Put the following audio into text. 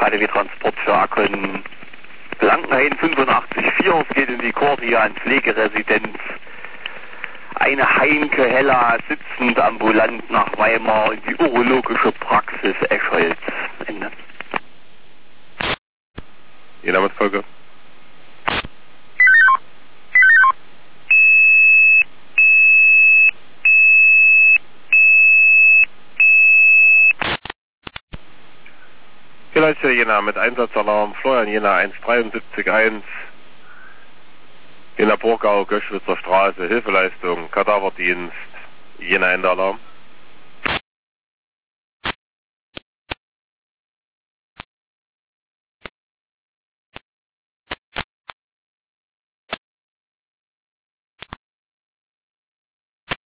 KDW-Transport für Akon Blankenhain 85,4. Es geht in die Kordian Pflegeresidenz. Eine Heinke Hella sitzend ambulant nach Weimar in die urologische Praxis Eschholz. Ende. Ihr Name ist Folge. Vielleicht Jena mit Einsatzalarm, Florian Jena 173.1, Jena Burgau, Göschwitzer Straße, Hilfeleistung, Kadaverdienst, Jena Ende Alarm.